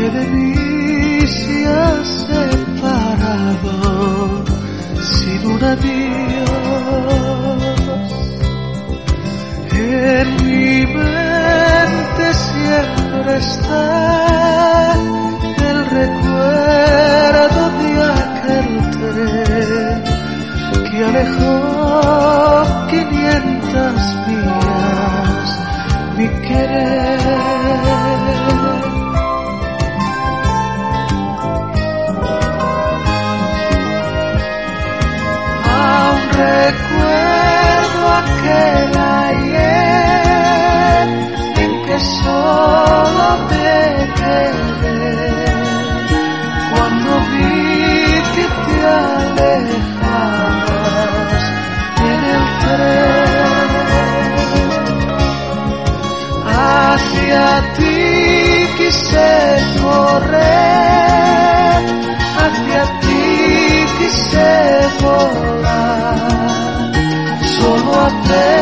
que de mí se ha separado sin un adiós. En mi mente siempre está el recuerdo de aquel tren que alejó 500 millas mi querer. Aún recuerdo aquel ayer en que solo me quedé cuando vi que te alejabas en el tren. Hacia ti quise correr, hacia ti quise volar, solo a